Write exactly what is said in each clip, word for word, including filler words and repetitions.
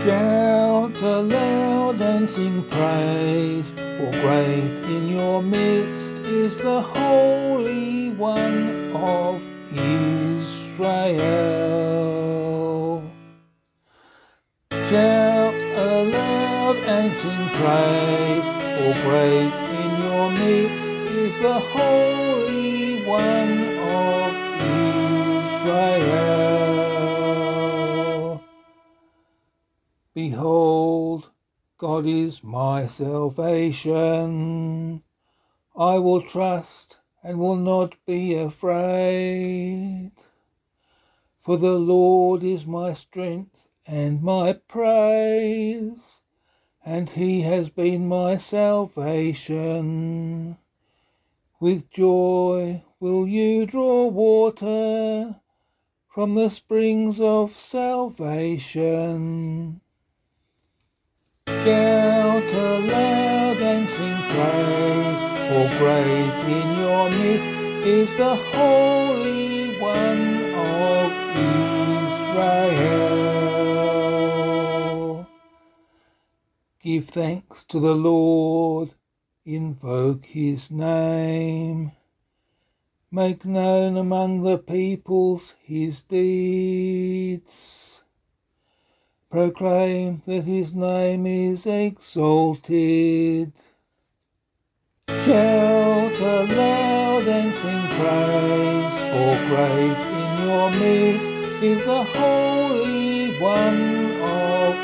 Shout aloud and sing praise, for great in your midst is the Holy One of Israel. Shout aloud and sing praise, for great in your midst is the Holy One of Israel. Behold, God is my salvation. I will trust and will not be afraid. For the Lord is my strength and my praise, and he has been my salvation. With joy will you draw water from the springs of salvation. Shout aloud and sing praise, for great in your midst is the Holy One of Israel. Give thanks to the Lord, invoke his name. Make known among the peoples his deeds. Proclaim that his name is exalted. Shout aloud and sing praise, for great in your midst is the Holy One of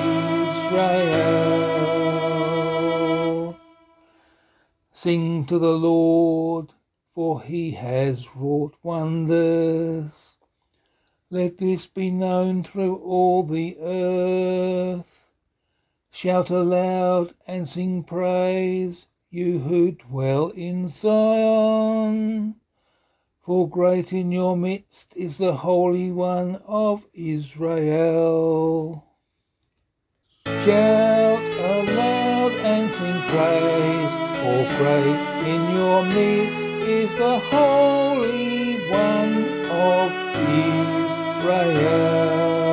Israel. Sing to the Lord, for he has wrought wonders. Let this be known through all the earth. Shout aloud and sing praise, you who dwell in Zion. For great in your midst is the Holy One of Israel. Shout aloud and sing praise, for great in your midst is the Holy One of Israel.